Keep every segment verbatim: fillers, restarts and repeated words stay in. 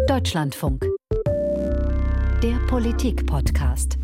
Deutschlandfunk. Der Politik-Podcast.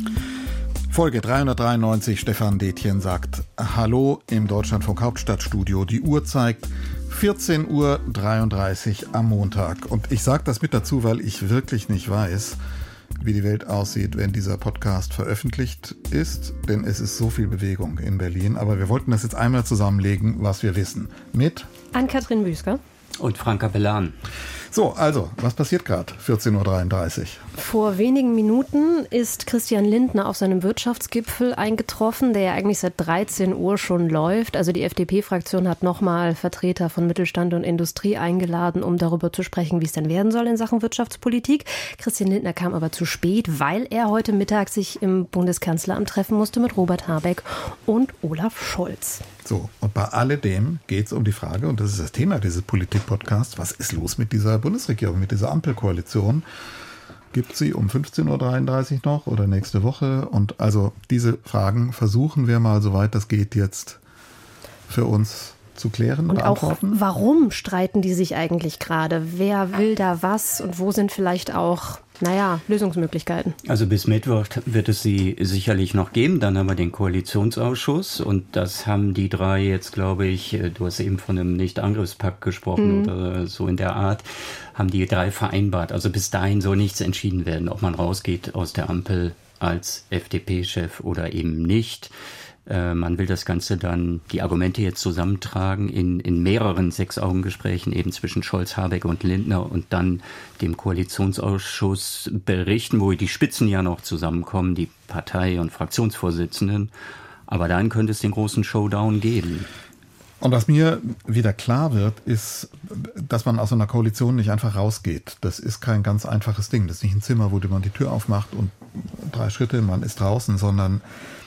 Folge dreihundertdreiundneunzig. Stefan Detjen sagt Hallo im Deutschlandfunk Hauptstadtstudio. Die Uhr zeigt vierzehn Uhr dreiunddreißig am Montag. Und ich sage das mit dazu, weil ich wirklich nicht weiß, wie die Welt aussieht, wenn dieser Podcast veröffentlicht ist. Denn es ist so viel Bewegung in Berlin. Aber wir wollten das jetzt einmal zusammenlegen, was wir wissen. Mit Ann-Kathrin Büsker und Franka Bellan. So, also, was passiert gerade? vierzehn Uhr dreiunddreißig. Vor wenigen Minuten ist Christian Lindner auf seinem Wirtschaftsgipfel eingetroffen, der ja eigentlich seit dreizehn Uhr schon läuft. Also die F D P-Fraktion hat nochmal Vertreter von Mittelstand und Industrie eingeladen, um darüber zu sprechen, wie es denn werden soll in Sachen Wirtschaftspolitik. Christian Lindner kam aber zu spät, weil er heute Mittag sich im Bundeskanzleramt treffen musste mit Robert Habeck und Olaf Scholz. So, und bei alledem geht es um die Frage, und das ist das Thema dieses Politik-Podcasts, was ist los mit dieser Bundesregierung, mit dieser Ampelkoalition? Gibt sie um fünfzehn Uhr dreiunddreißig noch oder nächste Woche? Und also diese Fragen versuchen wir mal, soweit das geht, jetzt für uns zu klären, und beantworten. Auch, warum streiten die sich eigentlich gerade? Wer will da was und wo sind vielleicht auch, naja, Lösungsmöglichkeiten? Also bis Mittwoch wird es sie sicherlich noch geben. Dann haben wir den Koalitionsausschuss und das haben die drei jetzt, glaube ich, du hast eben von einem Nicht-Angriffspakt gesprochen, mhm. oder so in der Art, haben die drei vereinbart. Also bis dahin soll nichts entschieden werden, ob man rausgeht aus der Ampel als F D P-Chef oder eben nicht. Man will das Ganze dann, die Argumente jetzt zusammentragen in, in mehreren Sechs-Augen-Gesprächen eben zwischen Scholz, Habeck und Lindner und dann dem Koalitionsausschuss berichten, wo die Spitzen ja noch zusammenkommen, die Partei- und Fraktionsvorsitzenden. Aber dann könnte es den großen Showdown geben. Und was mir wieder klar wird, ist, dass man aus einer Koalition nicht einfach rausgeht. Das ist kein ganz einfaches Ding. Das ist nicht ein Zimmer, wo man die Tür aufmacht und drei Schritte, man ist draußen, sondern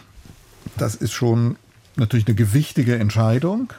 das ist schon natürlich eine gewichtige Entscheidung,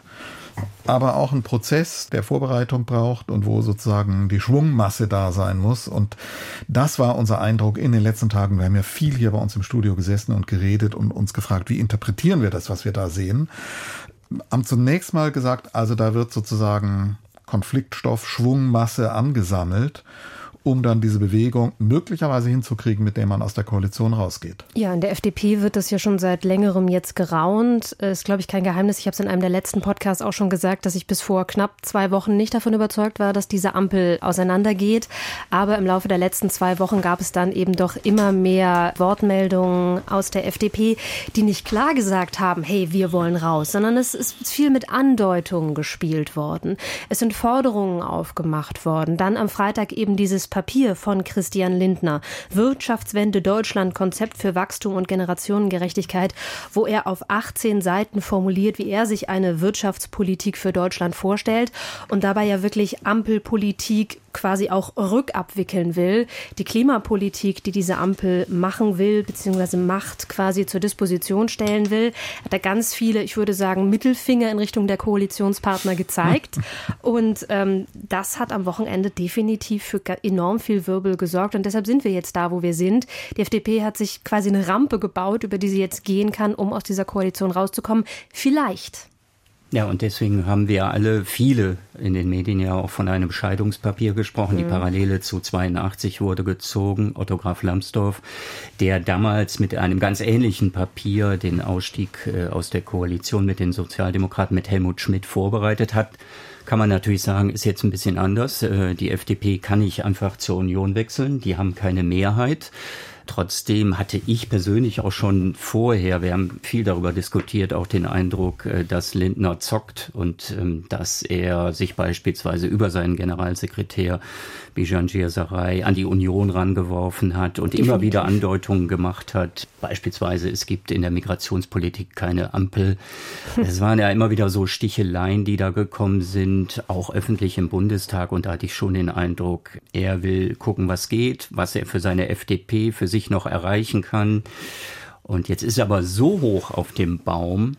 aber auch ein Prozess, der Vorbereitung braucht und wo sozusagen die Schwungmasse da sein muss. Und das war unser Eindruck in den letzten Tagen. Wir haben ja viel hier bei uns im Studio gesessen und geredet und uns gefragt, wie interpretieren wir das, was wir da sehen. Haben zunächst mal gesagt, also da wird sozusagen Konfliktstoff, Schwungmasse angesammelt, um dann diese Bewegung möglicherweise hinzukriegen, mit der man aus der Koalition rausgeht. Ja, in der F D P wird das ja schon seit längerem jetzt geraunt. Ist, glaube ich, kein Geheimnis. Ich habe es in einem der letzten Podcasts auch schon gesagt, dass ich bis vor knapp zwei Wochen nicht davon überzeugt war, dass diese Ampel auseinandergeht. Aber im Laufe der letzten zwei Wochen gab es dann eben doch immer mehr Wortmeldungen aus der F D P, die nicht klar gesagt haben, hey, wir wollen raus, sondern es ist viel mit Andeutungen gespielt worden. Es sind Forderungen aufgemacht worden. Dann am Freitag eben dieses Papier von Christian Lindner, Wirtschaftswende Deutschland, Konzept für Wachstum und Generationengerechtigkeit, wo er auf achtzehn Seiten formuliert, wie er sich eine Wirtschaftspolitik für Deutschland vorstellt und dabei ja wirklich Ampelpolitik quasi auch rückabwickeln will. Die Klimapolitik, die diese Ampel machen will, beziehungsweise macht, quasi zur Disposition stellen will, hat er ganz viele, ich würde sagen, Mittelfinger in Richtung der Koalitionspartner gezeigt. Und ähm, das hat am Wochenende definitiv für enorm viel Wirbel gesorgt. Und deshalb sind wir jetzt da, wo wir sind. Die F D P hat sich quasi eine Rampe gebaut, über die sie jetzt gehen kann, um aus dieser Koalition rauszukommen. Vielleicht. Ja, und deswegen haben wir alle, viele in den Medien ja auch von einem Scheidungspapier gesprochen. Mhm. Die Parallele zu zweiundachtzig wurde gezogen, Otto Graf Lambsdorff, der damals mit einem ganz ähnlichen Papier den Ausstieg äh, aus der Koalition mit den Sozialdemokraten, mit Helmut Schmidt vorbereitet hat. Kann man natürlich sagen, ist jetzt ein bisschen anders. Äh, die F D P kann nicht einfach zur Union wechseln, die haben keine Mehrheit. Trotzdem hatte ich persönlich auch schon vorher, wir haben viel darüber diskutiert, auch den Eindruck, dass Lindner zockt und ähm, dass er sich beispielsweise über seinen Generalsekretär Bijan Djir-Sarraj an die Union rangeworfen hat und Definitiv. immer wieder Andeutungen gemacht hat. Beispielsweise, es gibt in der Migrationspolitik keine Ampel. Es waren ja immer wieder so Sticheleien, die da gekommen sind, auch öffentlich im Bundestag. Und da hatte ich schon den Eindruck, er will gucken, was geht, was er für seine F D P, für sich noch erreichen kann. Und jetzt ist er aber so hoch auf dem Baum,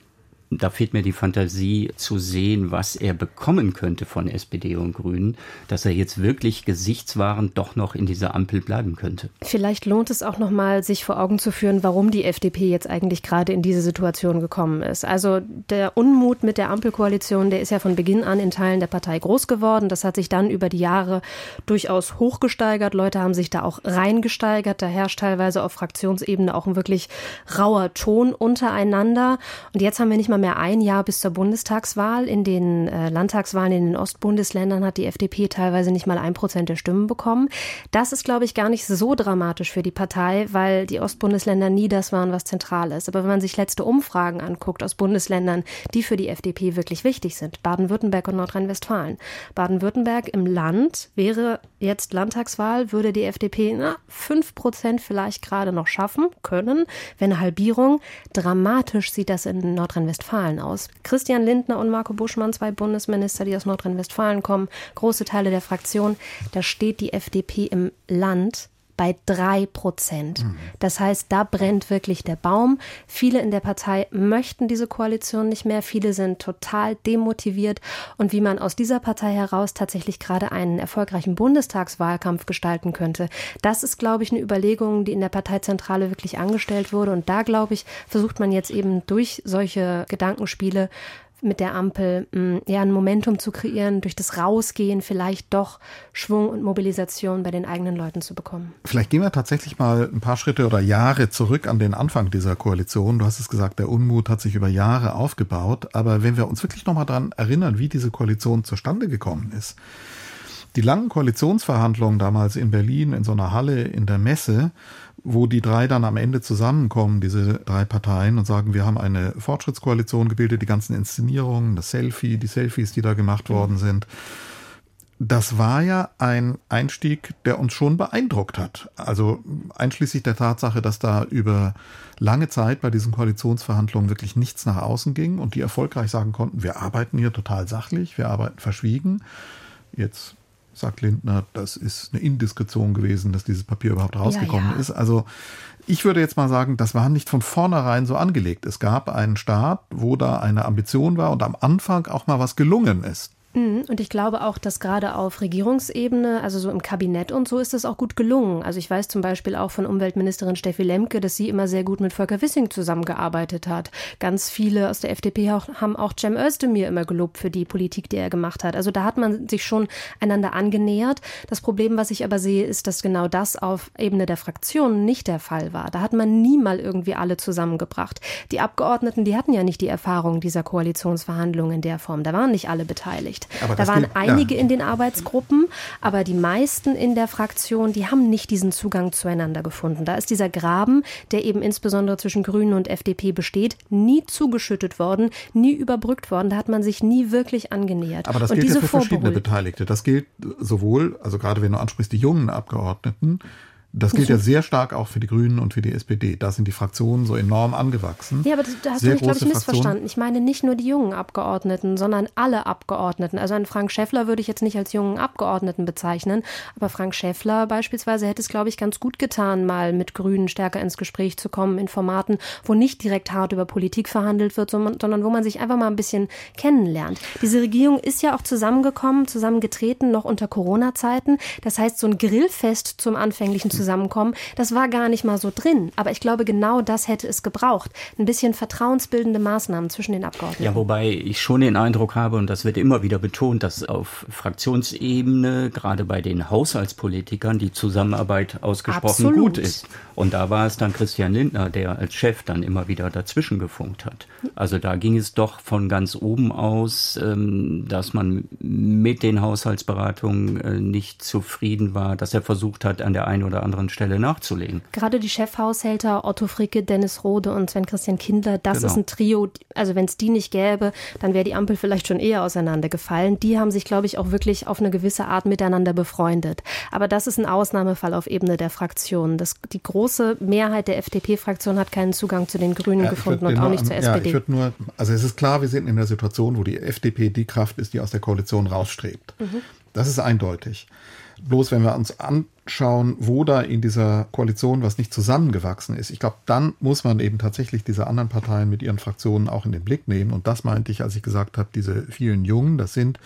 da fehlt mir die Fantasie zu sehen, was er bekommen könnte von S P D und Grünen, dass er jetzt wirklich gesichtswahrend doch noch in dieser Ampel bleiben könnte. Vielleicht lohnt es auch nochmal, sich vor Augen zu führen, warum die F D P jetzt eigentlich gerade in diese Situation gekommen ist. Also der Unmut mit der Ampelkoalition, der ist ja von Beginn an in Teilen der Partei groß geworden. Das hat sich dann über die Jahre durchaus hochgesteigert. Leute haben sich da auch reingesteigert. Da herrscht teilweise auf Fraktionsebene auch ein wirklich rauer Ton untereinander. Und jetzt haben wir nicht mal mehr ein Jahr bis zur Bundestagswahl. In den äh, Landtagswahlen in den Ostbundesländern hat die F D P teilweise nicht mal ein Prozent der Stimmen bekommen. Das ist, glaube ich, gar nicht so dramatisch für die Partei, weil die Ostbundesländer nie das waren, was zentral ist. Aber wenn man sich letzte Umfragen anguckt aus Bundesländern, die für die F D P wirklich wichtig sind, Baden-Württemberg und Nordrhein-Westfalen. Baden-Württemberg im Land wäre jetzt Landtagswahl, würde die F D P na, fünf Prozent vielleicht gerade noch schaffen können, wenn eine Halbierung. Dramatisch sieht das in Nordrhein-Westfalen aus. Christian Lindner und Marco Buschmann, zwei Bundesminister, die aus Nordrhein-Westfalen kommen, große Teile der Fraktion, da steht die F D P im Land bei drei Prozent. Mhm. Das heißt, da brennt wirklich der Baum. Viele in der Partei möchten diese Koalition nicht mehr. Viele sind total demotiviert. Und wie man aus dieser Partei heraus tatsächlich gerade einen erfolgreichen Bundestagswahlkampf gestalten könnte, das ist, glaube ich, eine Überlegung, die in der Parteizentrale wirklich angestellt wurde. Und da, glaube ich, versucht man jetzt eben durch solche Gedankenspiele mit der Ampel mh, ja ein Momentum zu kreieren, durch das Rausgehen vielleicht doch Schwung und Mobilisation bei den eigenen Leuten zu bekommen. Vielleicht gehen wir tatsächlich mal ein paar Schritte oder Jahre zurück an den Anfang dieser Koalition. Du hast es gesagt, der Unmut hat sich über Jahre aufgebaut. Aber wenn wir uns wirklich noch mal daran erinnern, wie diese Koalition zustande gekommen ist. Die langen Koalitionsverhandlungen damals in Berlin in so einer Halle in der Messe, wo die drei dann am Ende zusammenkommen, diese drei Parteien, und sagen, wir haben eine Fortschrittskoalition gebildet, die ganzen Inszenierungen, das Selfie, die Selfies, die da gemacht worden sind. Das war ja ein Einstieg, der uns schon beeindruckt hat. Also einschließlich der Tatsache, dass da über lange Zeit bei diesen Koalitionsverhandlungen wirklich nichts nach außen ging und die erfolgreich sagen konnten, wir arbeiten hier total sachlich, wir arbeiten verschwiegen. Jetzt sagt Lindner, das ist eine Indiskretion gewesen, dass dieses Papier überhaupt rausgekommen ja, ja. ist. Also ich würde jetzt mal sagen, das war nicht von vornherein so angelegt. Es gab einen Start, wo da eine Ambition war und am Anfang auch mal was gelungen ist. Und ich glaube auch, dass gerade auf Regierungsebene, also so im Kabinett und so, ist das auch gut gelungen. Also ich weiß zum Beispiel auch von Umweltministerin Steffi Lemke, dass sie immer sehr gut mit Volker Wissing zusammengearbeitet hat. Ganz viele aus der F D P auch, haben auch Cem Özdemir immer gelobt für die Politik, die er gemacht hat. Also da hat man sich schon einander angenähert. Das Problem, was ich aber sehe, ist, dass genau das auf Ebene der Fraktionen nicht der Fall war. Da hat man nie mal irgendwie alle zusammengebracht. Die Abgeordneten, die hatten ja nicht die Erfahrung dieser Koalitionsverhandlungen in der Form. Da waren nicht alle beteiligt. Aber da waren gilt, einige ja. in den Arbeitsgruppen, aber die meisten in der Fraktion, die haben nicht diesen Zugang zueinander gefunden. Da ist dieser Graben, der eben insbesondere zwischen Grünen und F D P besteht, nie zugeschüttet worden, nie überbrückt worden. Da hat man sich nie wirklich angenähert. Aber das und gilt ja für verschiedene Beteiligte. Das gilt sowohl, also gerade wenn du ansprichst, die jungen Abgeordneten, das gilt ja sehr stark auch für die Grünen und für die S P D. Da sind die Fraktionen so enorm angewachsen. Ja, aber da hast sehr du mich, glaube ich, missverstanden. Fraktionen. Ich meine nicht nur die jungen Abgeordneten, sondern alle Abgeordneten. Also einen Frank Schäffler würde ich jetzt nicht als jungen Abgeordneten bezeichnen. Aber Frank Schäffler beispielsweise hätte es, glaube ich, ganz gut getan, mal mit Grünen stärker ins Gespräch zu kommen in Formaten, wo nicht direkt hart über Politik verhandelt wird, sondern wo man sich einfach mal ein bisschen kennenlernt. Diese Regierung ist ja auch zusammengekommen, zusammengetreten, noch unter Corona-Zeiten. Das heißt, so ein Grillfest zum anfänglichen Zusammenkommen zusammenkommen. Das war gar nicht mal so drin. Aber ich glaube, genau das hätte es gebraucht. Ein bisschen vertrauensbildende Maßnahmen zwischen den Abgeordneten. Ja, wobei ich schon den Eindruck habe, und das wird immer wieder betont, dass auf Fraktionsebene, gerade bei den Haushaltspolitikern, die Zusammenarbeit ausgesprochen Absolut. gut ist. Und da war es dann Christian Lindner, der als Chef dann immer wieder dazwischen gefunkt hat. Also da ging es doch von ganz oben aus, dass man mit den Haushaltsberatungen nicht zufrieden war, dass er versucht hat, an der einen oder anderen Stelle nachzulegen. Gerade die Chefhaushälter Otto Fricke, Dennis Rohde und Sven-Christian Kindler, das genau. ist ein Trio. Also wenn es die nicht gäbe, dann wäre die Ampel vielleicht schon eher auseinandergefallen. Die haben sich, glaube ich, auch wirklich auf eine gewisse Art miteinander befreundet. Aber das ist ein Ausnahmefall auf Ebene der Fraktionen. Das, die große Mehrheit der F D P-Fraktion hat keinen Zugang zu den Grünen ja, gefunden und auch nicht zur S P D. Ja, ich würde nur, also es ist klar, wir sind in der Situation, wo die F D P die Kraft ist, die aus der Koalition rausstrebt. Mhm. Das ist eindeutig. Bloß wenn wir uns anschauen, wo da in dieser Koalition was nicht zusammengewachsen ist, ich glaube, dann muss man eben tatsächlich diese anderen Parteien mit ihren Fraktionen auch in den Blick nehmen. Und das meinte ich, als ich gesagt habe, diese vielen Jungen, das sind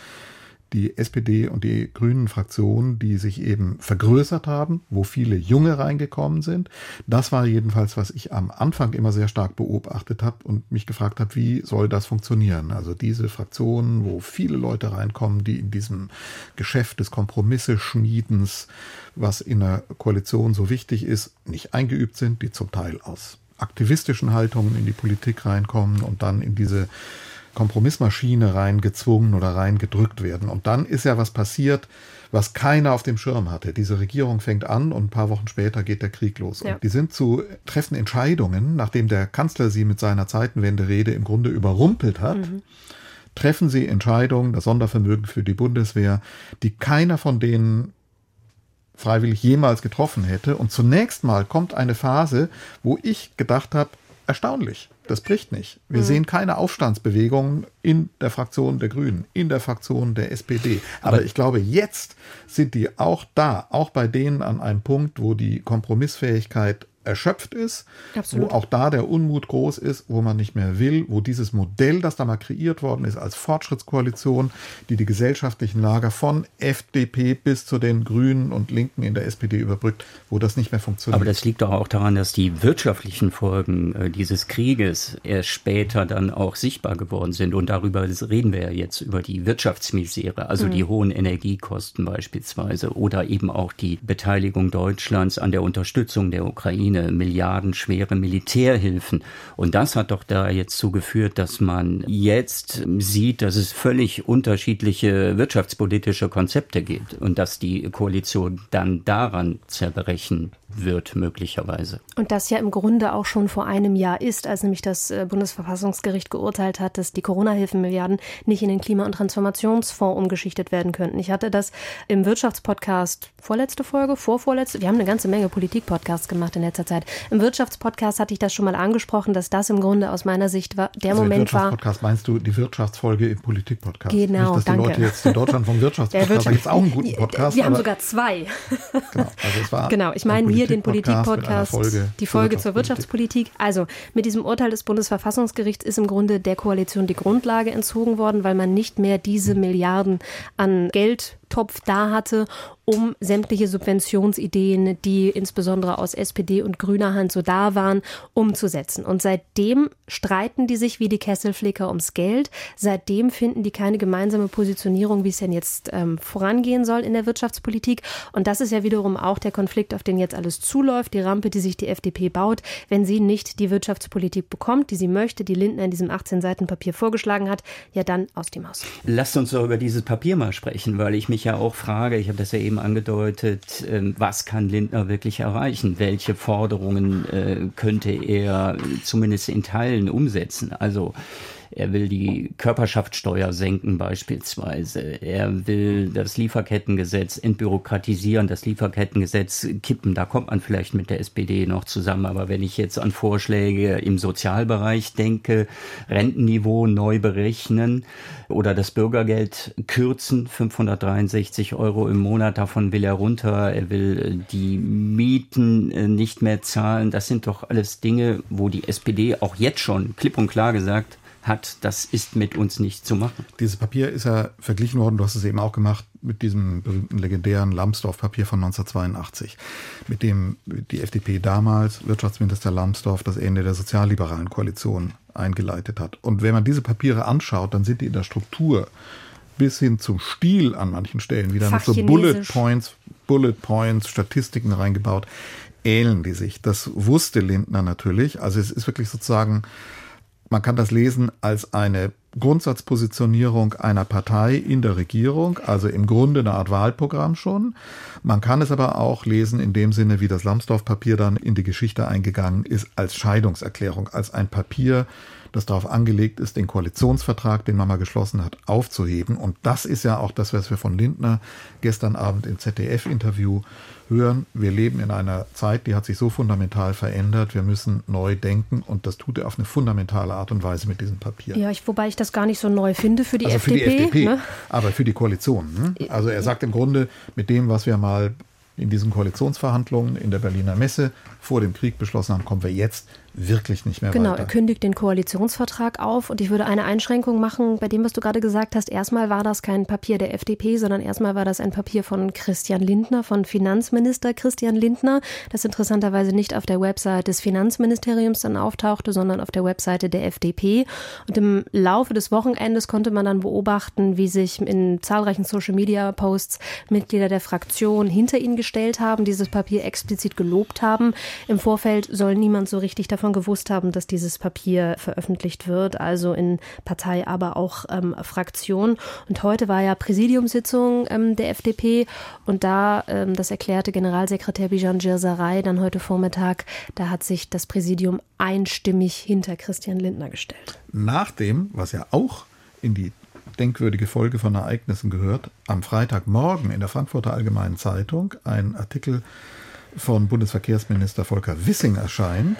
die S P D und die Grünen-Fraktionen, die sich eben vergrößert haben, wo viele Junge reingekommen sind. Das war jedenfalls, was ich am Anfang immer sehr stark beobachtet habe und mich gefragt habe, wie soll das funktionieren? Also diese Fraktionen, wo viele Leute reinkommen, die in diesem Geschäft des Kompromisse-Schmiedens, was in der Koalition so wichtig ist, nicht eingeübt sind, die zum Teil aus aktivistischen Haltungen in die Politik reinkommen und dann in diese Kompromissmaschine reingezwungen oder reingedrückt werden. Und dann ist ja was passiert, was keiner auf dem Schirm hatte. Diese Regierung fängt an und ein paar Wochen später geht der Krieg los. Ja. Und die sind zu treffen Entscheidungen, nachdem der Kanzler sie mit seiner Zeitenwende-Rede im Grunde überrumpelt hat, mhm. treffen sie Entscheidungen, das Sondervermögen für die Bundeswehr, die keiner von denen freiwillig jemals getroffen hätte. Und zunächst mal kommt eine Phase, wo ich gedacht habe, erstaunlich. Das bricht nicht. Wir mhm. sehen keine Aufstandsbewegungen in der Fraktion der Grünen, in der Fraktion der S P D. Aber, Aber ich glaube, jetzt sind die auch da, auch bei denen an einem Punkt, wo die Kompromissfähigkeit erschöpft ist, Absolut. Wo auch da der Unmut groß ist, wo man nicht mehr will, wo dieses Modell, das da mal kreiert worden ist als Fortschrittskoalition, die die gesellschaftlichen Lager von F D P bis zu den Grünen und Linken in der S P D überbrückt, wo das nicht mehr funktioniert. Aber das liegt doch auch daran, dass die wirtschaftlichen Folgen äh, dieses Krieges erst später dann auch sichtbar geworden sind. Und darüber reden wir ja jetzt, über die Wirtschaftsmisere, also mhm. die hohen Energiekosten beispielsweise oder eben auch die Beteiligung Deutschlands an der Unterstützung der Ukraine, milliardenschwere Militärhilfen. Und das hat doch da jetzt zugeführt, dass man jetzt sieht, dass es völlig unterschiedliche wirtschaftspolitische Konzepte gibt und dass die Koalition dann daran zerbrechen wird, möglicherweise. Und das ja im Grunde auch schon vor einem Jahr ist, als nämlich das Bundesverfassungsgericht geurteilt hat, dass die Corona-Hilfenmilliarden nicht in den Klima- und Transformationsfonds umgeschichtet werden könnten. Ich hatte das im Wirtschaftspodcast, vorletzte Folge, vorvorletzte, wir haben eine ganze Menge Politik-Podcasts gemacht in letzter Zeit. Im Wirtschaftspodcast hatte ich das schon mal angesprochen, dass das im Grunde aus meiner Sicht war, der also Moment war. Wirtschaftspodcast meinst du die Wirtschaftsfolge im Politik-Podcast? Genau, nicht, dass danke. Die Leute jetzt in Deutschland vom Wirtschaftspodcast, da gibt es auch einen guten Podcast. Wir haben sogar zwei. Genau, also es war genau, ich meine hier den Politik-Podcast, Folge die Folge zur Wirtschaftspolitik. Also mit diesem Urteil des Bundesverfassungsgerichts ist im Grunde der Koalition die Grundlage entzogen worden, weil man nicht mehr diese Milliarden an Geldtopf da hatte, um sämtliche Subventionsideen, die insbesondere aus S P D und grüner Hand so da waren, umzusetzen. Und seitdem streiten die sich wie die Kesselflicker ums Geld. Seitdem finden die keine gemeinsame Positionierung, wie es denn jetzt ähm, vorangehen soll in der Wirtschaftspolitik. Und das ist ja wiederum auch der Konflikt, auf den jetzt alles zuläuft, die Rampe, die sich die F D P baut, wenn sie nicht die Wirtschaftspolitik bekommt, die sie möchte, die Lindner in diesem achtzehn Seiten Papier vorgeschlagen hat, ja dann aus dem Haus. Lasst uns doch über dieses Papier mal sprechen, weil ich mich ja auch frage, ich habe das ja eben angedeutet, was kann Lindner wirklich erreichen? Welche Forderungen könnte er zumindest in Teilen umsetzen? Also er will die Körperschaftssteuer senken beispielsweise. Er will das Lieferkettengesetz entbürokratisieren, das Lieferkettengesetz kippen. Da kommt man vielleicht mit der S P D noch zusammen. Aber wenn ich jetzt an Vorschläge im Sozialbereich denke, Rentenniveau neu berechnen oder das Bürgergeld kürzen, fünfhundertdreiundsechzig Euro im Monat, davon will er runter. Er will die Mieten nicht mehr zahlen. Das sind doch alles Dinge, wo die S P D auch jetzt schon klipp und klar gesagt hat, das ist mit uns nicht zu machen. Dieses Papier ist ja verglichen worden, du hast es eben auch gemacht, mit diesem berühmten legendären Lambsdorff-Papier von neunzehnhundertzweiundachtzig, mit dem die F D P damals, Wirtschaftsminister Lambsdorff, das Ende der sozialliberalen Koalition eingeleitet hat. Und wenn man diese Papiere anschaut, dann sind die in der Struktur bis hin zum Stil an manchen Stellen wieder mit so Bullet Points, Bullet Points, Statistiken reingebaut, ähneln die sich. Das wusste Lindner natürlich. Also es ist wirklich sozusagen, man kann das lesen als eine Grundsatzpositionierung einer Partei in der Regierung, also im Grunde eine Art Wahlprogramm schon. Man kann es aber auch lesen in dem Sinne, wie das Lambsdorff-Papier dann in die Geschichte eingegangen ist, als Scheidungserklärung, als ein Papier, das darauf angelegt ist, den Koalitionsvertrag, den man mal geschlossen hat, aufzuheben. Und das ist ja auch das, was wir von Lindner gestern Abend im Z D F-Interview hören. Wir leben in einer Zeit, die hat sich so fundamental verändert. Wir müssen neu denken und das tut er auf eine fundamentale Art und Weise mit diesem Papier. Ja, ich, wobei ich das gar nicht so neu finde für die also F D P. Für die F D P, ne? Aber für die Koalition. Ne? Also er sagt im Grunde, mit dem, was wir mal in diesen Koalitionsverhandlungen in der Berliner Messe vor dem Krieg beschlossen haben, kommen wir jetzt wirklich nicht mehr genau, weiter. Genau, er kündigt den Koalitionsvertrag auf und ich würde eine Einschränkung machen bei dem, was du gerade gesagt hast. Erstmal war das kein Papier der F D P, sondern erstmal war das ein Papier von Christian Lindner, von Finanzminister Christian Lindner, das interessanterweise nicht auf der Website des Finanzministeriums dann auftauchte, sondern auf der Webseite der F D P. Und im Laufe des Wochenendes konnte man dann beobachten, wie sich in zahlreichen Social-Media-Posts Mitglieder der Fraktion hinter ihn gestellt haben, dieses Papier explizit gelobt haben. Im Vorfeld soll niemand so richtig davon gewusst haben, dass dieses Papier veröffentlicht wird, also in Partei, aber auch ähm, Fraktion. Und heute war ja Präsidiumssitzung ähm, der F D P und da, ähm, das erklärte Generalsekretär Bijan Girsaray dann heute Vormittag, da hat sich das Präsidium einstimmig hinter Christian Lindner gestellt. Nach dem, was ja auch in die denkwürdige Folge von Ereignissen gehört, am Freitagmorgen in der Frankfurter Allgemeinen Zeitung ein Artikel von Bundesverkehrsminister Volker Wissing erscheint,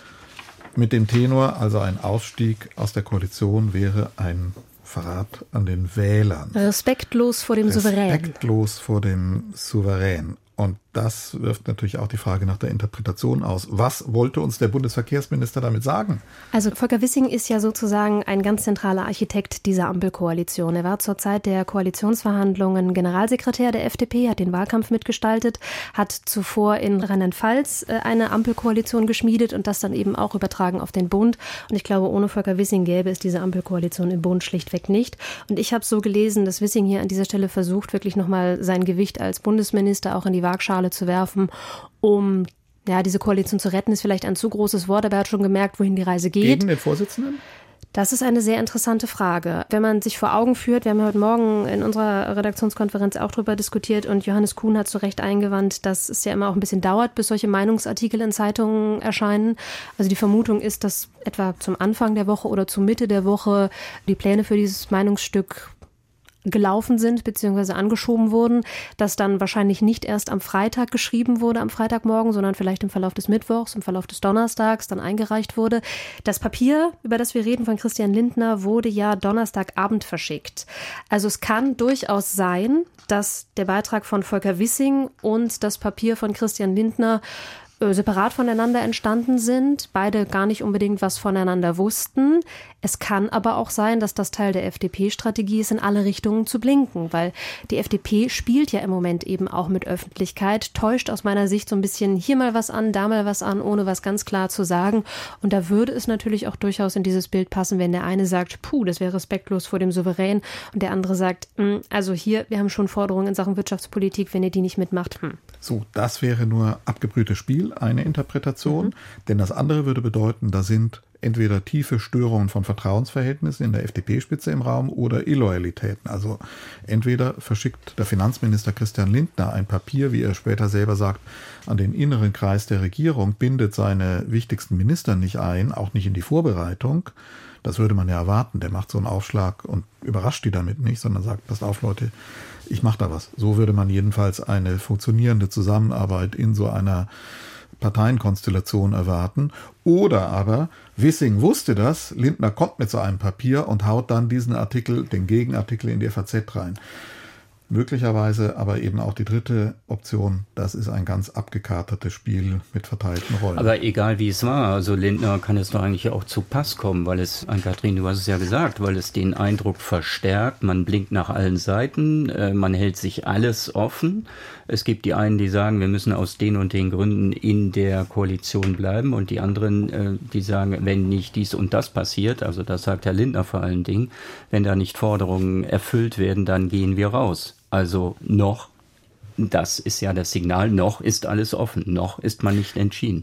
mit dem Tenor, also ein Ausstieg aus der Koalition wäre ein Verrat an den Wählern. Respektlos vor dem Souverän. Respektlos vor dem Souverän. Und das wirft natürlich auch die Frage nach der Interpretation aus. Was wollte uns der Bundesverkehrsminister damit sagen? Also Volker Wissing ist ja sozusagen ein ganz zentraler Architekt dieser Ampelkoalition. Er war zur Zeit der Koalitionsverhandlungen Generalsekretär der F D P, hat den Wahlkampf mitgestaltet, hat zuvor in Rheinland-Pfalz eine Ampelkoalition geschmiedet und das dann eben auch übertragen auf den Bund. Und ich glaube, ohne Volker Wissing gäbe es diese Ampelkoalition im Bund schlichtweg nicht. Und ich habe so gelesen, dass Wissing hier an dieser Stelle versucht, wirklich nochmal sein Gewicht als Bundesminister auch in die Waagschale zu werfen, um ja, diese Koalition zu retten, ist vielleicht ein zu großes Wort, aber er hat schon gemerkt, wohin die Reise geht. Gegen den Vorsitzenden? Das ist eine sehr interessante Frage. Wenn man sich vor Augen führt, wir haben ja heute Morgen in unserer Redaktionskonferenz auch darüber diskutiert und Johannes Kuhn hat zu Recht eingewandt, dass es ja immer auch ein bisschen dauert, bis solche Meinungsartikel in Zeitungen erscheinen. Also die Vermutung ist, dass etwa zum Anfang der Woche oder zur Mitte der Woche die Pläne für dieses Meinungsstück gelaufen sind bzw. angeschoben wurden, das dann wahrscheinlich nicht erst am Freitag geschrieben wurde, am Freitagmorgen, sondern vielleicht im Verlauf des Mittwochs, im Verlauf des Donnerstags dann eingereicht wurde. Das Papier, über das wir reden, von Christian Lindner, wurde ja Donnerstagabend verschickt. Also es kann durchaus sein, dass der Beitrag von Volker Wissing und das Papier von Christian Lindner separat voneinander entstanden sind, beide gar nicht unbedingt was voneinander wussten. Es kann aber auch sein, dass das Teil der F D P-Strategie ist, in alle Richtungen zu blinken, weil die F D P spielt ja im Moment eben auch mit Öffentlichkeit, täuscht aus meiner Sicht so ein bisschen hier mal was an, da mal was an, ohne was ganz klar zu sagen. Und da würde es natürlich auch durchaus in dieses Bild passen, wenn der eine sagt, puh, das wäre respektlos vor dem Souverän und der andere sagt, also hier, wir haben schon Forderungen in Sachen Wirtschaftspolitik, wenn ihr die nicht mitmacht. Hm. So, das wäre nur abgebrühtes Spiel, eine Interpretation, mhm. denn das andere würde bedeuten, da sind entweder tiefe Störungen von Vertrauensverhältnissen in der F D P-Spitze im Raum oder Illoyalitäten. Also entweder verschickt der Finanzminister Christian Lindner ein Papier, wie er später selber sagt, an den inneren Kreis der Regierung, bindet seine wichtigsten Minister nicht ein, auch nicht in die Vorbereitung. Das würde man ja erwarten. Der macht so einen Aufschlag und überrascht die damit nicht, sondern sagt, passt auf Leute, ich mache da was. So würde man jedenfalls eine funktionierende Zusammenarbeit in so einer Parteienkonstellation erwarten. Oder aber Wissing wusste das, Lindner kommt mit so einem Papier und haut dann diesen Artikel, den Gegenartikel in die F A Z rein. Möglicherweise aber eben auch die dritte Option, das ist ein ganz abgekartetes Spiel mit verteilten Rollen. Aber egal wie es war, also Lindner kann es doch eigentlich auch zu Pass kommen, weil es, Ann-Kathrin, du hast es ja gesagt, weil es den Eindruck verstärkt, man blinkt nach allen Seiten, äh, man hält sich alles offen. Es gibt die einen, die sagen, wir müssen aus den und den Gründen in der Koalition bleiben und die anderen, äh, die sagen, wenn nicht dies und das passiert, also das sagt Herr Lindner vor allen Dingen, wenn da nicht Forderungen erfüllt werden, dann gehen wir raus. Also noch, das ist ja das Signal, noch ist alles offen, noch ist man nicht entschieden.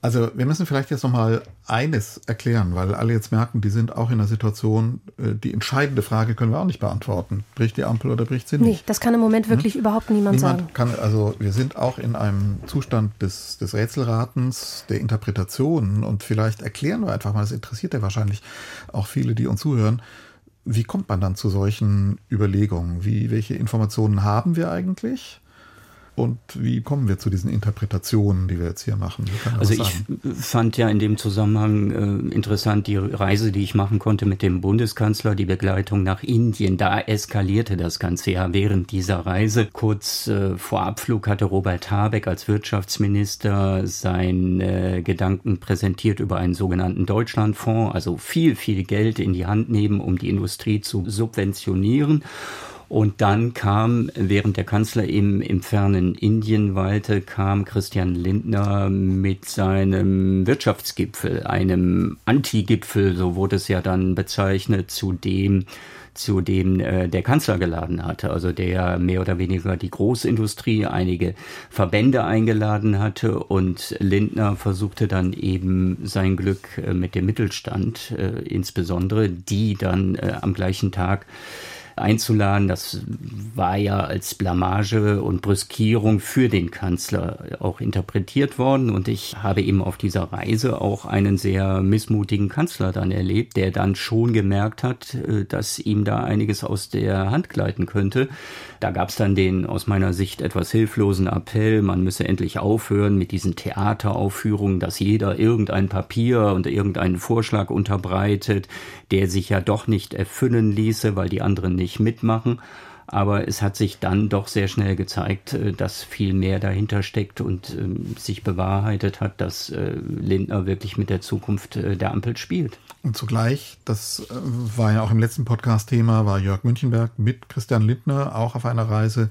Also wir müssen vielleicht jetzt nochmal eines erklären, weil alle jetzt merken, die sind auch in einer Situation, die entscheidende Frage können wir auch nicht beantworten. Bricht die Ampel oder bricht sie nicht? Nee, das kann im Moment wirklich hm? überhaupt niemand, niemand sagen. Kann, also wir sind auch in einem Zustand des, des Rätselratens, der Interpretationen und vielleicht erklären wir einfach mal, das interessiert ja wahrscheinlich auch viele, die uns zuhören, wie kommt man dann zu solchen Überlegungen? Wie, welche Informationen haben wir eigentlich? Und wie kommen wir zu diesen Interpretationen, die wir jetzt hier machen? Also ich fand ja in dem Zusammenhang äh, interessant die Reise, die ich machen konnte mit dem Bundeskanzler, die Begleitung nach Indien. Da eskalierte das Ganze ja während dieser Reise. Kurz äh, vor Abflug hatte Robert Habeck als Wirtschaftsminister seine äh, Gedanken präsentiert über einen sogenannten Deutschlandfonds, also viel, viel Geld in die Hand nehmen, um die Industrie zu subventionieren. Und dann kam, während der Kanzler im, im fernen Indien weilte, kam Christian Lindner mit seinem Wirtschaftsgipfel, einem Anti-Gipfel, so wurde es ja dann bezeichnet, zu dem, zu dem äh, der Kanzler geladen hatte, also der mehr oder weniger die Großindustrie, einige Verbände eingeladen hatte, und Lindner versuchte dann eben sein Glück äh, mit dem Mittelstand, äh, insbesondere, die dann äh, am gleichen Tag einzuladen. Das war ja als Blamage und Brüskierung für den Kanzler auch interpretiert worden. Und ich habe eben auf dieser Reise auch einen sehr missmutigen Kanzler dann erlebt, der dann schon gemerkt hat, dass ihm da einiges aus der Hand gleiten könnte. Da gab es dann den aus meiner Sicht etwas hilflosen Appell, man müsse endlich aufhören mit diesen Theateraufführungen, dass jeder irgendein Papier und irgendeinen Vorschlag unterbreitet, der sich ja doch nicht erfüllen ließe, weil die anderen nicht mitmachen. Aber es hat sich dann doch sehr schnell gezeigt, dass viel mehr dahinter steckt und äh, sich bewahrheitet hat, dass äh, Lindner wirklich mit der Zukunft äh, der Ampel spielt. Und zugleich, das äh, war ja auch im letzten Podcast-Thema, war Jörg Münchenberg mit Christian Lindner auch auf einer Reise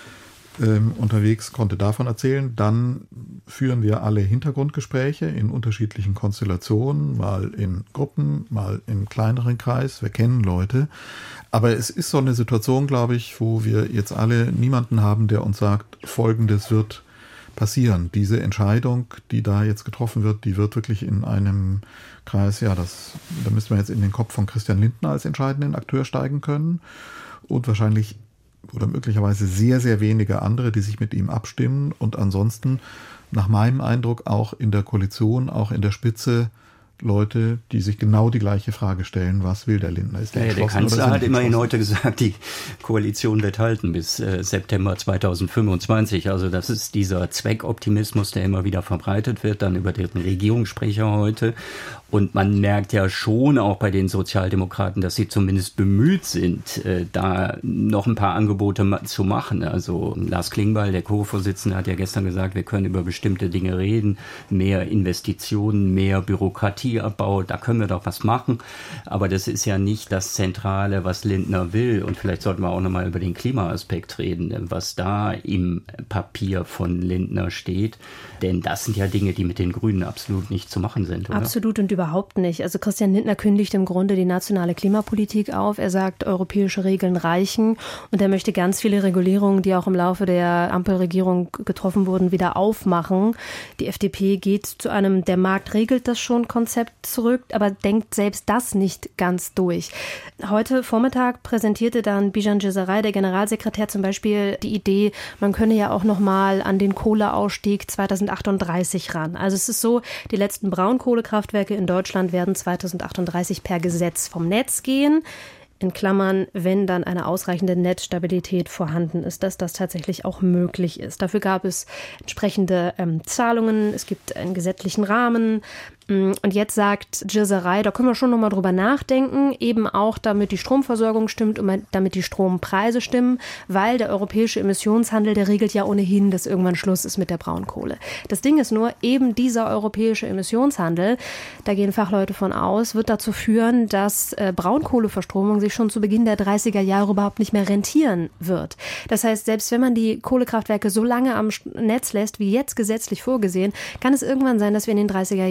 ähm, unterwegs, konnte davon erzählen. Dann führen wir alle Hintergrundgespräche in unterschiedlichen Konstellationen, mal in Gruppen, mal im kleineren Kreis. Wir kennen Leute. Aber es ist so eine Situation, glaube ich, wo wir jetzt alle niemanden haben, der uns sagt, Folgendes wird passieren. Diese Entscheidung, die da jetzt getroffen wird, die wird wirklich in einem Kreis, ja, das, da müssen wir jetzt in den Kopf von Christian Lindner als entscheidenden Akteur steigen können und wahrscheinlich oder möglicherweise sehr, sehr wenige andere, die sich mit ihm abstimmen und ansonsten nach meinem Eindruck auch in der Koalition, auch in der Spitze Leute, die sich genau die gleiche Frage stellen, was will der Lindner? Ist der, ja, der Kanzler hat immerhin heute gesagt, die Koalition wird halten bis äh, September zweitausendfünfundzwanzig. Also das ist dieser Zweckoptimismus, der immer wieder verbreitet wird, dann über den Regierungssprecher heute. Und man merkt ja schon auch bei den Sozialdemokraten, dass sie zumindest bemüht sind, äh, da noch ein paar Angebote ma- zu machen. Also Lars Klingbeil, der Co-Vorsitzende, hat ja gestern gesagt, wir können über bestimmte Dinge reden, mehr Investitionen, mehr Bürokratieabbau, da können wir doch was machen. Aber das ist ja nicht das Zentrale, was Lindner will. Und vielleicht sollten wir auch nochmal über den Klimaaspekt reden, was da im Papier von Lindner steht. Denn das sind ja Dinge, die mit den Grünen absolut nicht zu machen sind, oder? Absolut und überhaupt nicht. Also Christian Lindner kündigt im Grunde die nationale Klimapolitik auf. Er sagt, europäische Regeln reichen und er möchte ganz viele Regulierungen, die auch im Laufe der Ampelregierung getroffen wurden, wieder aufmachen. Die F D P geht zu einem, der Markt regelt das schon Konzept zurück, aber denkt selbst das nicht ganz durch. Heute Vormittag präsentierte dann Bijan Cesarei, der Generalsekretär, zum Beispiel die Idee, man könne ja auch nochmal an den Kohleausstieg zweitausendachtunddreißig ran. Also es ist so, die letzten Braunkohlekraftwerke in Deutschland werden zweitausendachtunddreißig per Gesetz vom Netz gehen. In Klammern, wenn dann eine ausreichende Netzstabilität vorhanden ist, dass das tatsächlich auch möglich ist. Dafür gab es entsprechende ähm, Zahlungen, es gibt einen gesetzlichen Rahmen. Und jetzt sagt Cesarei, da können wir schon nochmal drüber nachdenken, eben auch damit die Stromversorgung stimmt und damit die Strompreise stimmen, weil der europäische Emissionshandel, der regelt ja ohnehin, dass irgendwann Schluss ist mit der Braunkohle. Das Ding ist nur, eben dieser europäische Emissionshandel, da gehen Fachleute von aus, wird dazu führen, dass äh, Braunkohleverstromung sich schon zu Beginn der dreißiger Jahre überhaupt nicht mehr rentieren wird. Das heißt, selbst wenn man die Kohlekraftwerke so lange am Netz lässt, wie jetzt gesetzlich vorgesehen, kann es irgendwann sein, dass wir in den dreißiger Jahren Braunkohle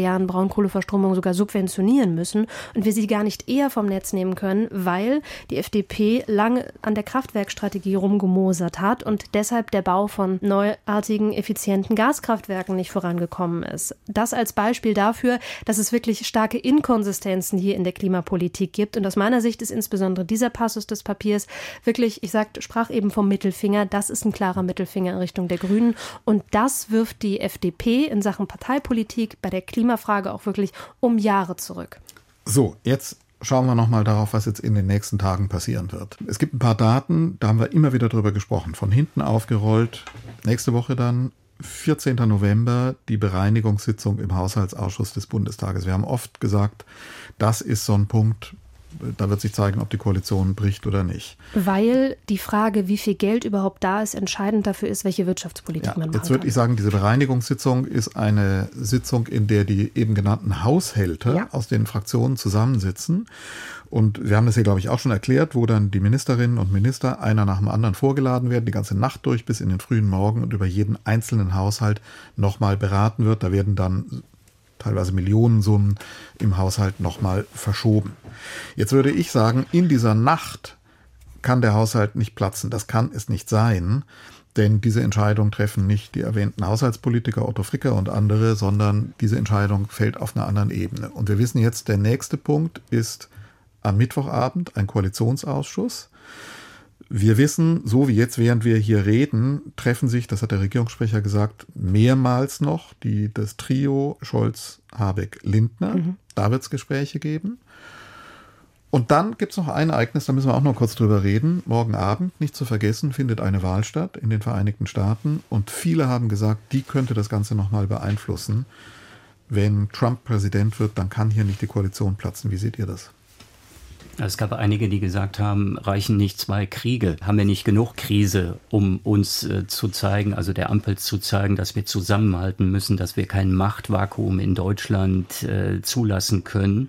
Braunkohleverstromung sogar subventionieren müssen und wir sie gar nicht eher vom Netz nehmen können, weil die F D P lange an der Kraftwerkstrategie rumgemosert hat und deshalb der Bau von neuartigen, effizienten Gaskraftwerken nicht vorangekommen ist. Das als Beispiel dafür, dass es wirklich starke Inkonsistenzen hier in der Klimapolitik gibt. Und aus meiner Sicht ist insbesondere dieser Passus des Papiers wirklich, ich sag, sprach eben vom Mittelfinger, das ist ein klarer Mittelfinger in Richtung der Grünen. Und das wirft die F D P in Sachen Parteipolitik bei der Klimafrage auch wirklich um Jahre zurück. So, jetzt schauen wir nochmal darauf, was jetzt in den nächsten Tagen passieren wird. Es gibt ein paar Daten, da haben wir immer wieder drüber gesprochen, von hinten aufgerollt. Nächste Woche dann, vierzehnten November, die Bereinigungssitzung im Haushaltsausschuss des Bundestages. Wir haben oft gesagt, das ist so ein Punkt, da wird sich zeigen, ob die Koalition bricht oder nicht. Weil die Frage, wie viel Geld überhaupt da ist, entscheidend dafür ist, welche Wirtschaftspolitik ja, man machen Jetzt würde kann. ich sagen, diese Bereinigungssitzung ist eine Sitzung, in der die eben genannten Haushälter ja. aus den Fraktionen zusammensitzen. Und wir haben das hier, glaube ich, auch schon erklärt, wo dann die Ministerinnen und Minister einer nach dem anderen vorgeladen werden, die ganze Nacht durch bis in den frühen Morgen und über jeden einzelnen Haushalt nochmal beraten wird. Da werden dann teilweise Millionensummen im Haushalt nochmal verschoben. Jetzt würde ich sagen, in dieser Nacht kann der Haushalt nicht platzen. Das kann es nicht sein, denn diese Entscheidung treffen nicht die erwähnten Haushaltspolitiker Otto Fricker und andere, sondern diese Entscheidung fällt auf einer anderen Ebene. Und wir wissen jetzt, der nächste Punkt ist am Mittwochabend ein Koalitionsausschuss. Wir wissen, so wie jetzt, während wir hier reden, treffen sich, das hat der Regierungssprecher gesagt, mehrmals noch die, das Trio Scholz, Habeck, Lindner. Mhm. Da wird es Gespräche geben. Und dann gibt es noch ein Ereignis, da müssen wir auch noch kurz drüber reden. Morgen Abend, nicht zu vergessen, findet eine Wahl statt in den Vereinigten Staaten. Und viele haben gesagt, die könnte das Ganze nochmal beeinflussen. Wenn Trump Präsident wird, dann kann hier nicht die Koalition platzen. Wie seht ihr das? Es gab einige, die gesagt haben, reichen nicht zwei Kriege. Haben wir nicht genug Krise, um uns äh, zu zeigen, also der Ampel zu zeigen, dass wir zusammenhalten müssen, dass wir kein Machtvakuum in Deutschland äh, zulassen können.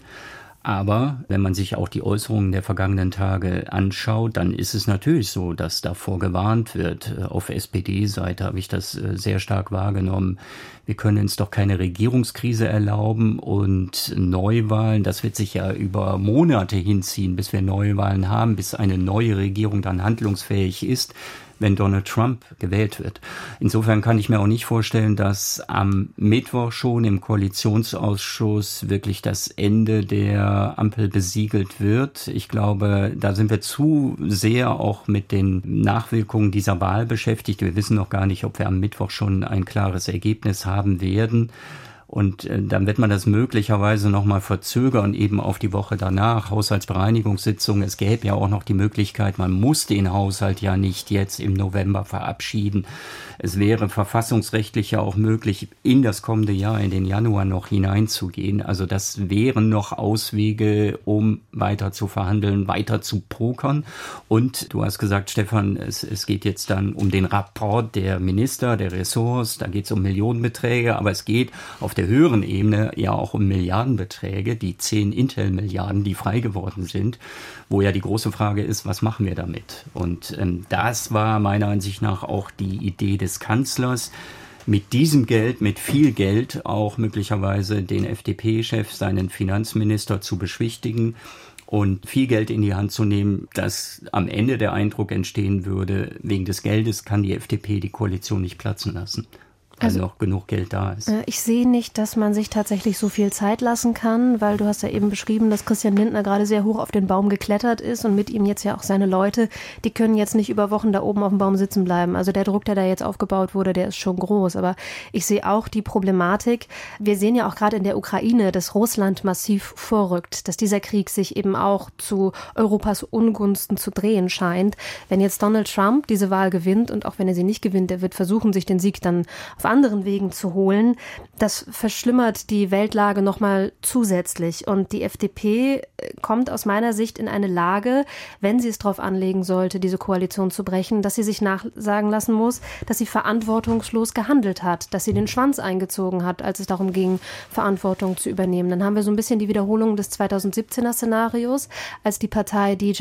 Aber wenn man sich auch die Äußerungen der vergangenen Tage anschaut, dann ist es natürlich so, dass davor gewarnt wird. Auf S P D-Seite habe ich das sehr stark wahrgenommen. Wir können uns doch keine Regierungskrise erlauben und Neuwahlen, das wird sich ja über Monate hinziehen, bis wir Neuwahlen haben, bis eine neue Regierung dann handlungsfähig ist, wenn Donald Trump gewählt wird. Insofern kann ich mir auch nicht vorstellen, dass am Mittwoch schon im Koalitionsausschuss wirklich das Ende der Ampel besiegelt wird. Ich glaube, da sind wir zu sehr auch mit den Nachwirkungen dieser Wahl beschäftigt. Wir wissen noch gar nicht, ob wir am Mittwoch schon ein klares Ergebnis haben werden. Und äh, dann wird man das möglicherweise nochmal verzögern, eben auf die Woche danach, Haushaltsbereinigungssitzung. Es gäbe ja auch noch die Möglichkeit, man muss den Haushalt ja nicht jetzt im November verabschieden. Es wäre verfassungsrechtlich ja auch möglich, in das kommende Jahr, in den Januar noch hineinzugehen. Also das wären noch Auswege, um weiter zu verhandeln, weiter zu pokern. Und du hast gesagt, Stefan, es, es geht jetzt dann um den Rapport der Minister, der Ressorts. Da geht es um Millionenbeträge, aber es geht auf der höheren Ebene ja auch um Milliardenbeträge, die zehn Intel-Milliarden, die frei geworden sind, wo ja die große Frage ist, was machen wir damit? Und ähm, das war meiner Ansicht nach auch die Idee des Kanzlers, mit diesem Geld, mit viel Geld auch möglicherweise den F D P-Chef, seinen Finanzminister zu beschwichtigen und viel Geld in die Hand zu nehmen, dass am Ende der Eindruck entstehen würde, wegen des Geldes kann die F D P die Koalition nicht platzen lassen. Also noch genug Geld da ist. Ich sehe nicht, dass man sich tatsächlich so viel Zeit lassen kann, weil du hast ja eben beschrieben, dass Christian Lindner gerade sehr hoch auf den Baum geklettert ist und mit ihm jetzt ja auch seine Leute, die können jetzt nicht über Wochen da oben auf dem Baum sitzen bleiben. Also der Druck, der da jetzt aufgebaut wurde, der ist schon groß. Aber ich sehe auch die Problematik. Wir sehen ja auch gerade in der Ukraine, dass Russland massiv vorrückt, dass dieser Krieg sich eben auch zu Europas Ungunsten zu drehen scheint. Wenn jetzt Donald Trump diese Wahl gewinnt und auch wenn er sie nicht gewinnt, er wird versuchen, sich den Sieg dann auf anderen Wegen zu holen, das verschlimmert die Weltlage nochmal zusätzlich. Und die F D P kommt aus meiner Sicht in eine Lage, wenn sie es darauf anlegen sollte, diese Koalition zu brechen, dass sie sich nachsagen lassen muss, dass sie verantwortungslos gehandelt hat, dass sie den Schwanz eingezogen hat, als es darum ging, Verantwortung zu übernehmen. Dann haben wir so ein bisschen die Wiederholung des zweitausendsiebzehner Szenarios, als die Partei die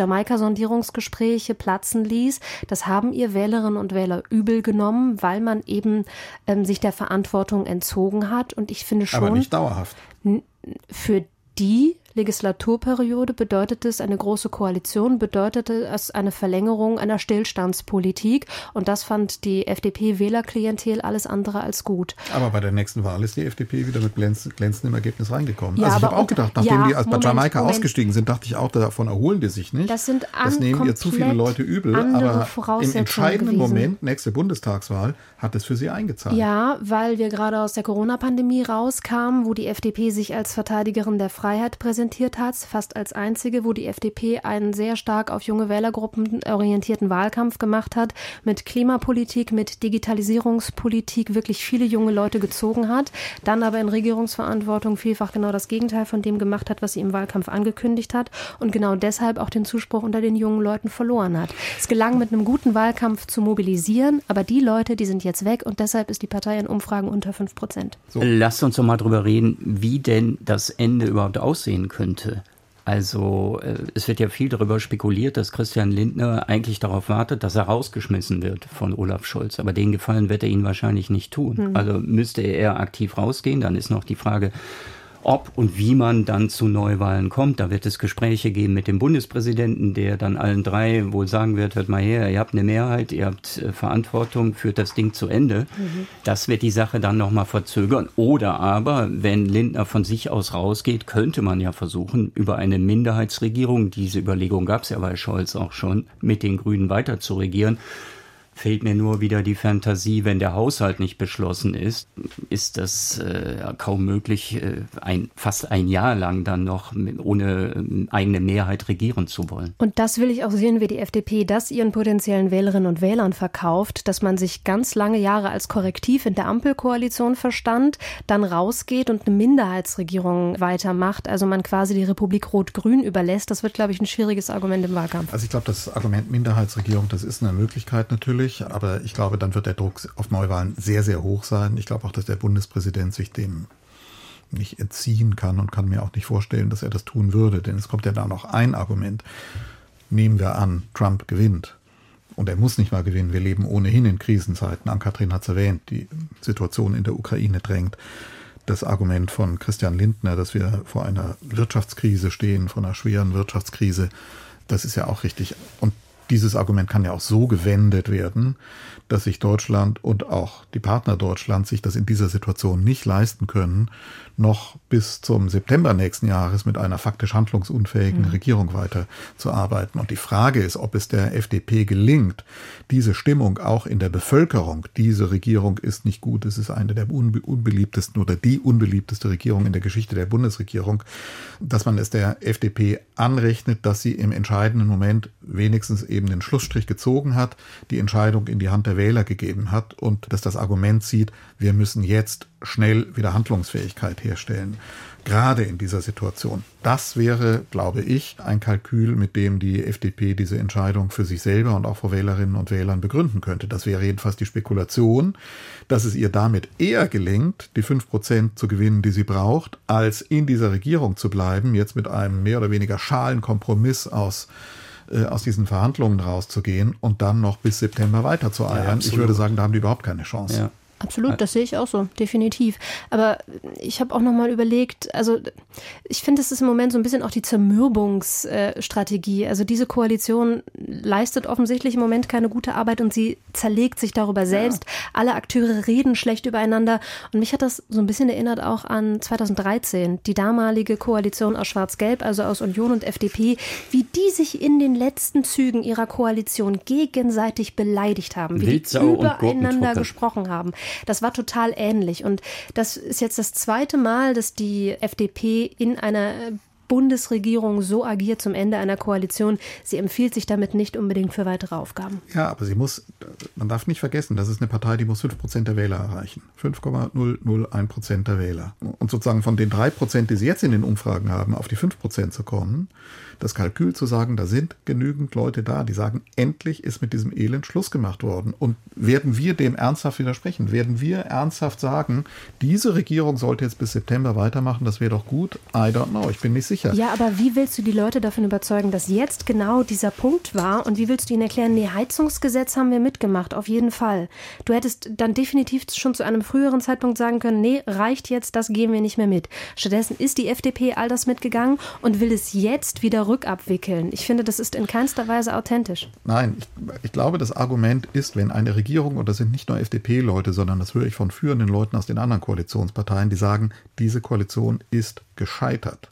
Jamaika-Sondierungsgespräche platzen ließ. Das haben ihr Wählerinnen und Wähler übel genommen, weil man eben ähm, sich der Verantwortung entzogen hat. Und ich finde schon... Aber nicht dauerhaft. N- für die Legislaturperiode bedeutet es eine große Koalition, bedeutete es eine Verlängerung einer Stillstandspolitik und das fand die F D P-Wählerklientel alles andere als gut. Aber bei der nächsten Wahl ist die F D P wieder mit glänz- glänzendem Ergebnis reingekommen. Ja, also ich aber habe auch gedacht, nachdem ja, die als bei Moment, Jamaika Moment. ausgestiegen sind, dachte ich auch, davon erholen die sich nicht. Das sind an das nehmen ihr zu viele Leute übel, aber im entscheidenden gewesen. Moment, nächste Bundestagswahl, hat es für sie eingezahlt. Ja, weil wir gerade aus der Corona-Pandemie rauskamen, wo die F D P sich als Verteidigerin der Freiheit präsentiert hat, fast als einzige, wo die F D P einen sehr stark auf junge Wählergruppen orientierten Wahlkampf gemacht hat, mit Klimapolitik, mit Digitalisierungspolitik wirklich viele junge Leute gezogen hat, dann aber in Regierungsverantwortung vielfach genau das Gegenteil von dem gemacht hat, was sie im Wahlkampf angekündigt hat und genau deshalb auch den Zuspruch unter den jungen Leuten verloren hat. Es gelang mit einem guten Wahlkampf zu mobilisieren, aber die Leute, die sind jetzt weg und deshalb ist die Partei in Umfragen unter fünf Prozent. So. Lasst uns doch mal drüber reden, wie denn das Ende überhaupt aussehen könnte. Also es wird ja viel darüber spekuliert, dass Christian Lindner eigentlich darauf wartet, dass er rausgeschmissen wird von Olaf Scholz. Aber den Gefallen wird er ihn wahrscheinlich nicht tun. Mhm. Also müsste er aktiv rausgehen. Dann ist noch die Frage, ob und wie man dann zu Neuwahlen kommt. Da wird es Gespräche geben mit dem Bundespräsidenten, der dann allen drei wohl sagen wird, hört mal her, ihr habt eine Mehrheit, ihr habt äh, Verantwortung, führt das Ding zu Ende. Mhm. Das wird die Sache dann nochmal verzögern. Oder aber, wenn Lindner von sich aus rausgeht, könnte man ja versuchen, über eine Minderheitsregierung, diese Überlegung gab es ja bei Scholz auch schon, mit den Grünen weiter zu regieren. Fehlt mir nur wieder die Fantasie, wenn der Haushalt nicht beschlossen ist, ist das äh, kaum möglich, äh, ein, fast ein Jahr lang dann noch ohne äh, eigene Mehrheit regieren zu wollen. Und das will ich auch sehen, wie die F D P das ihren potenziellen Wählerinnen und Wählern verkauft, dass man sich ganz lange Jahre als Korrektiv in der Ampelkoalition verstand, dann rausgeht und eine Minderheitsregierung weitermacht, also man quasi die Republik Rot-Grün überlässt. Das wird, glaube ich, ein schwieriges Argument im Wahlkampf. Also ich glaube, das Argument Minderheitsregierung, das ist eine Möglichkeit natürlich. Aber ich glaube, dann wird der Druck auf Neuwahlen sehr, sehr hoch sein. Ich glaube auch, dass der Bundespräsident sich dem nicht entziehen kann und kann mir auch nicht vorstellen, dass er das tun würde. Denn es kommt ja da noch ein Argument. Nehmen wir an, Trump gewinnt. Und er muss nicht mal gewinnen. Wir leben ohnehin in Krisenzeiten. Ann-Kathrin hat es erwähnt, die Situation in der Ukraine drängt. Das Argument von Christian Lindner, dass wir vor einer Wirtschaftskrise stehen, vor einer schweren Wirtschaftskrise, das ist ja auch richtig. Und dieses Argument kann ja auch so gewendet werden, dass sich Deutschland und auch die Partner Deutschlands sich das in dieser Situation nicht leisten können, noch bis zum September nächsten Jahres mit einer faktisch handlungsunfähigen mhm. Regierung weiterzuarbeiten. Und die Frage ist, ob es der F D P gelingt, diese Stimmung auch in der Bevölkerung, diese Regierung ist nicht gut, es ist eine der unbe- unbeliebtesten oder die unbeliebteste Regierung in der Geschichte der Bundesregierung, dass man es der F D P anrechnet, dass sie im entscheidenden Moment wenigstens eben den Schlussstrich gezogen hat, die Entscheidung in die Hand der Wähler gegeben hat und dass das Argument sieht, wir müssen jetzt schnell wieder Handlungsfähigkeit herstellen, gerade in dieser Situation. Das wäre, glaube ich, ein Kalkül, mit dem die F D P diese Entscheidung für sich selber und auch vor Wählerinnen und Wählern begründen könnte. Das wäre jedenfalls die Spekulation, dass es ihr damit eher gelingt, die fünf Prozent zu gewinnen, die sie braucht, als in dieser Regierung zu bleiben, jetzt mit einem mehr oder weniger schalen Kompromiss aus aus diesen Verhandlungen rauszugehen und dann noch bis September weiter zu eiern. Ja, ich würde sagen, da haben die überhaupt keine Chance. Ja. Absolut, das sehe ich auch so, definitiv. Aber ich habe auch nochmal überlegt, also ich finde, es ist im Moment so ein bisschen auch die Zermürbungsstrategie. Also diese Koalition leistet offensichtlich im Moment keine gute Arbeit und sie zerlegt sich darüber selbst. Ja. Alle Akteure reden schlecht übereinander. Und mich hat das so ein bisschen erinnert auch an zweitausenddreizehn, die damalige Koalition aus Schwarz-Gelb, also aus Union und F D P, wie die sich in den letzten Zügen ihrer Koalition gegenseitig beleidigt haben, wie Wildsau die übereinander gesprochen haben. Das war total ähnlich und das ist jetzt das zweite Mal, dass die F D P in einer Bundesregierung so agiert zum Ende einer Koalition. Sie empfiehlt sich damit nicht unbedingt für weitere Aufgaben. Ja, aber sie muss, man darf nicht vergessen, das ist eine Partei, die muss fünf Prozent der Wähler erreichen. fünf Komma null null eins Prozent der Wähler. Und sozusagen von den drei Prozent, die sie jetzt in den Umfragen haben, auf die fünf Prozent zu kommen, das Kalkül zu sagen, da sind genügend Leute da, die sagen, endlich ist mit diesem Elend Schluss gemacht worden. Und werden wir dem ernsthaft widersprechen? Werden wir ernsthaft sagen, diese Regierung sollte jetzt bis September weitermachen, das wäre doch gut? I don't know, ich bin nicht sicher. sicher. Ja, aber wie willst du die Leute davon überzeugen, dass jetzt genau dieser Punkt war und wie willst du ihnen erklären, nee, Heizungsgesetz haben wir mitgemacht, auf jeden Fall. Du hättest dann definitiv schon zu einem früheren Zeitpunkt sagen können, nee, reicht jetzt, das gehen wir nicht mehr mit. Stattdessen ist die F D P all das mitgegangen und will es jetzt wieder rückabwickeln. Ich finde, das ist in keinster Weise authentisch. Nein, ich, ich glaube, das Argument ist, wenn eine Regierung, und das sind nicht nur F D P-Leute, sondern das höre ich von führenden Leuten aus den anderen Koalitionsparteien, die sagen, diese Koalition ist gescheitert.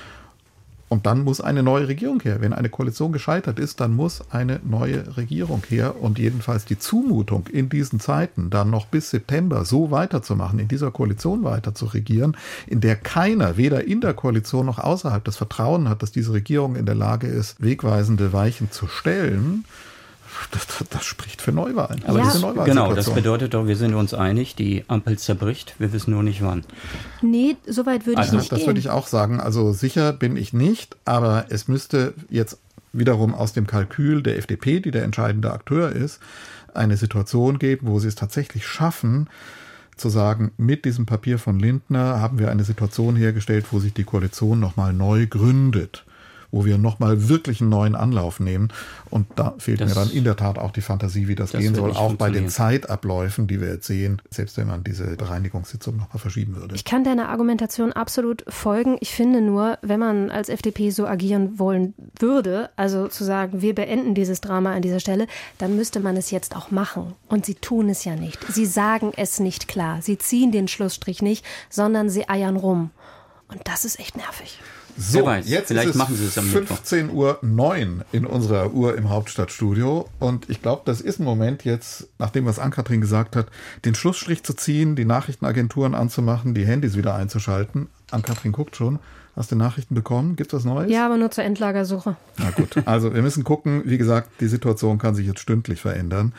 Und dann muss eine neue Regierung her. Wenn eine Koalition gescheitert ist, dann muss eine neue Regierung her. Und jedenfalls die Zumutung in diesen Zeiten, dann noch bis September so weiterzumachen, in dieser Koalition weiter zu regieren, in der keiner, weder in der Koalition noch außerhalb, das Vertrauen hat, dass diese Regierung in der Lage ist, wegweisende Weichen zu stellen, Das, das, das spricht für Neuwahlen. Aber ja. das, genau, das bedeutet doch, wir sind uns einig, die Ampel zerbricht, wir wissen nur nicht wann. Nee, so weit würde also, ich nicht das gehen. Das würde ich auch sagen. Also sicher bin ich nicht, aber es müsste jetzt wiederum aus dem Kalkül der F D P, die der entscheidende Akteur ist, eine Situation geben, wo sie es tatsächlich schaffen, zu sagen, mit diesem Papier von Lindner haben wir eine Situation hergestellt, wo sich die Koalition nochmal neu gründet, wo wir nochmal wirklich einen neuen Anlauf nehmen. Und da fehlt das, mir dann in der Tat auch die Fantasie, wie das, das gehen soll, auch bei den Zeitabläufen, die wir jetzt sehen, selbst wenn man diese Bereinigungssitzung nochmal verschieben würde. Ich kann deiner Argumentation absolut folgen. Ich finde nur, wenn man als F D P so agieren wollen würde, also zu sagen, wir beenden dieses Drama an dieser Stelle, dann müsste man es jetzt auch machen. Und sie tun es ja nicht. Sie sagen es nicht klar. Sie ziehen den Schlussstrich nicht, sondern sie eiern rum. Und das ist echt nervig. So, weiß, jetzt vielleicht ist machen sie es am fünfzehn Uhr neun in unserer Uhr im Hauptstadtstudio und ich glaube, das ist ein Moment jetzt, nachdem was Ann-Kathrin gesagt hat, den Schlussstrich zu ziehen, die Nachrichtenagenturen anzumachen, die Handys wieder einzuschalten. Ann-Kathrin guckt schon. Hast du Nachrichten bekommen? Gibt es was Neues? Ja, aber nur zur Endlagersuche. Na gut, also wir müssen gucken. Wie gesagt, die Situation kann sich jetzt stündlich verändern.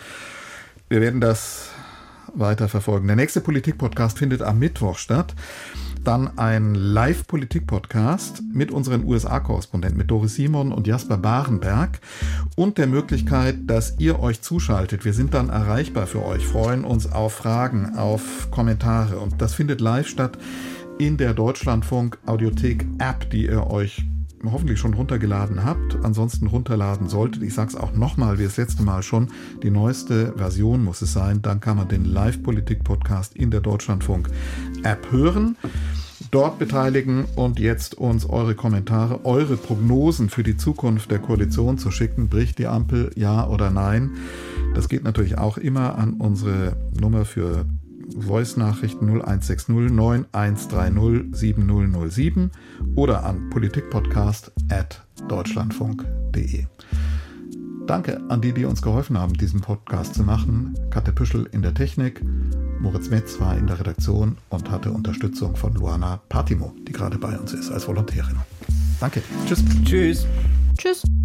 Wir werden das weiter verfolgen. Der nächste Politik-Podcast findet am Mittwoch statt. Dann ein Live-Politik-Podcast mit unseren U S A-Korrespondenten, mit Doris Simon und Jasper Barenberg und der Möglichkeit, dass ihr euch zuschaltet. Wir sind dann erreichbar für euch, freuen uns auf Fragen, auf Kommentare und das findet live statt in der Deutschlandfunk-Audiothek-App, die ihr euch hoffentlich schon runtergeladen habt, ansonsten runterladen solltet. Ich sage es auch nochmal, wie das letzte Mal schon, die neueste Version muss es sein. Dann kann man den Live-Politik-Podcast in der Deutschlandfunk-App hören, dort beteiligen und jetzt uns eure Kommentare, eure Prognosen für die Zukunft der Koalition zu schicken. Bricht die Ampel, ja oder nein? Das geht natürlich auch immer an unsere Nummer für Voice-Nachrichten null eins sechs null neun eins drei null sieben null null sieben oder an politikpodcast at deutschlandfunk punkt de. Danke an die, die uns geholfen haben, diesen Podcast zu machen. Katja Püschel in der Technik, Moritz Metz war in der Redaktion und hatte Unterstützung von Luana Patimo, die gerade bei uns ist als Volontärin. Danke. Tschüss. Tschüss. Tschüss.